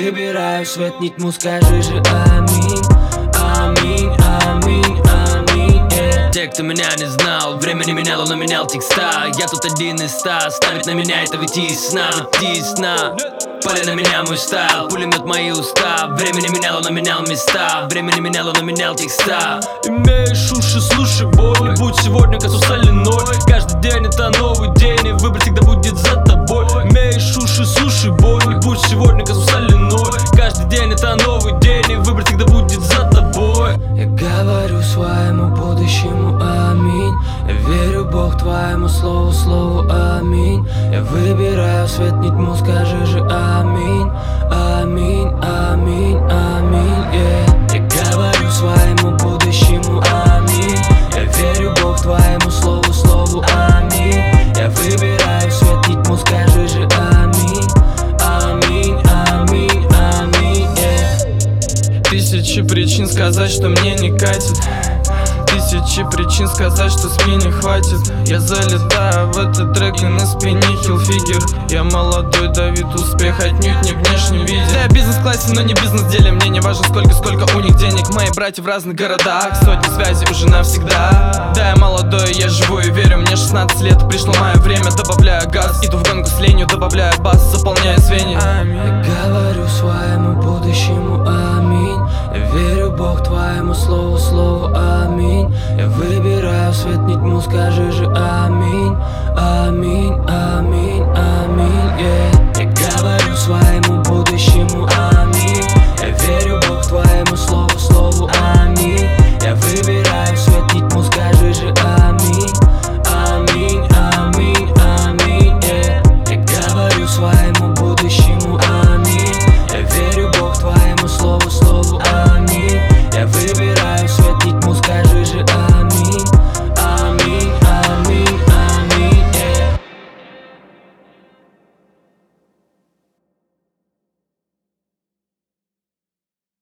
выбираю свет, не тьму, скажи же аминь. Аминь, аминь, аминь, yeah. Те, кто меня не знал, время не меняло, но менял текста. Я тут один из 100, ставит на меня это выйти из сна. Пали на меня мой стайл, пулемет мои уста. Время не меняло, но менял места. Время не меняло, но менял текста. Имеешь уши, слушай, бой. Не будь сегодня косу соляной. Каждый день это новый день, и выбор всегда будет за тобой. Имеешь уши, слушай, бой. Не будь сегодня косу соляной. Каждый день это новый день, и выбор всегда будет за тобой. Я говорю своему будущему аминь. Я верю, Бог, твоему слову, слову аминь. Я выбираю свет, не тьму, скажи же аминь. Аминь, аминь, аминь, yeah. Я говорю своему будущему аминь. Я верю, Бог, твоему слову, слову аминь. Я выбираю свет, не тьму, скажи же аминь. Аминь, аминь, аминь, yeah. Тысячи причин сказать, что мне не катит. Тысячи причин сказать, что с меня хватит. Я залетаю в этот трек и на спине хилфигер. Я молодой Давид, успех отнюдь не в внешнем виде. Да, я в бизнес-классе, но не бизнес-деле. Мне не важно сколько у них денег. Мои братья в разных городах, сотни связей уже навсегда. Да, я молодой, я живу и верю. Мне 16 лет, пришло мое время. Добавляю газ, иду в гонку с ленью. Добавляю бас, заполняю звенья. Я говорю своему будущему аминь. Я верю, Бог, твоему слову, слову аминь. Я выбираю свет, не тьму, скажи же аминь. Аминь, аминь.